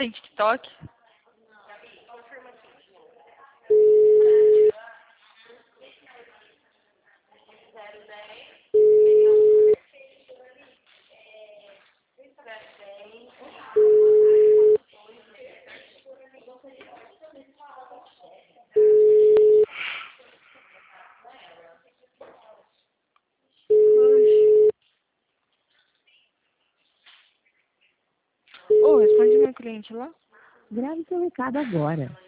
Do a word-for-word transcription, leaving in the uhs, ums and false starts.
tem TikTok? Ô, responde meu cliente lá. Grave seu recado agora.